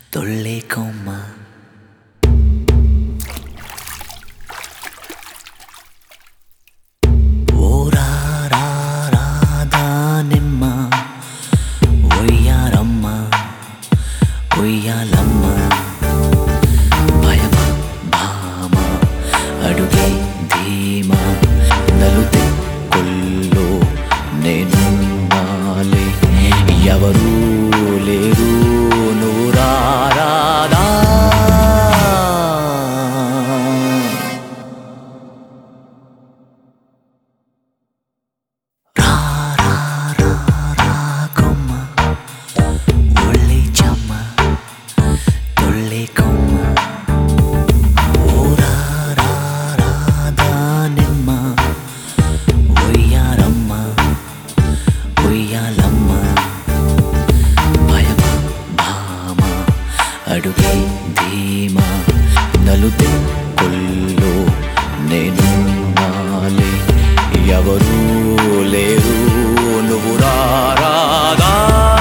తొల్లే కొమ్మ ఓరారారాధానిమ్మ ఒయ్యారమ్మ ఒయ్యాలమ్మ భయమ భామ అడుగే ధీమ నలుతే కొల్లో నేను నాలే ఎవరూ లేరు నువ్వు రారాదా కొమ్మ ఒళ్ళే చెమ్మ తొల్లే కొమ్మ ఓరారాధానిమ్మ ఒయ్యారమ్మ ఒయ్యాలమ్మ భయమ భామ అడుగే ధీమ నలుతే కొల్లో నేను నాలే ఎవరూ లేరు నువ్వు రారాదా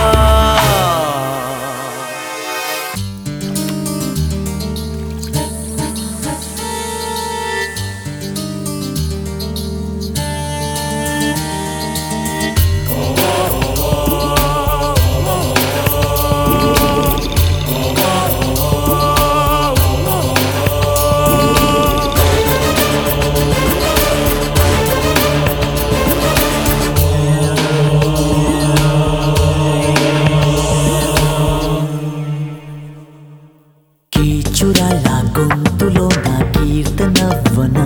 కీచురాల గొంతులో నా కీర్తనవ్వనా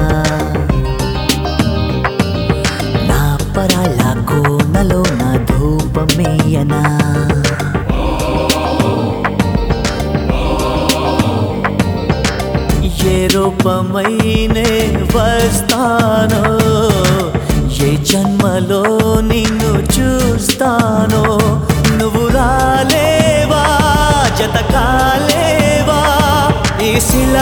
నా పరాల కోనలో నా ధూపమేయనా ఏ రూపమైనే వస్తానో ఏ జన్మలో నిన్ను చూస్తానో నువ్వు రాలేవా జతకాలేవా ఈ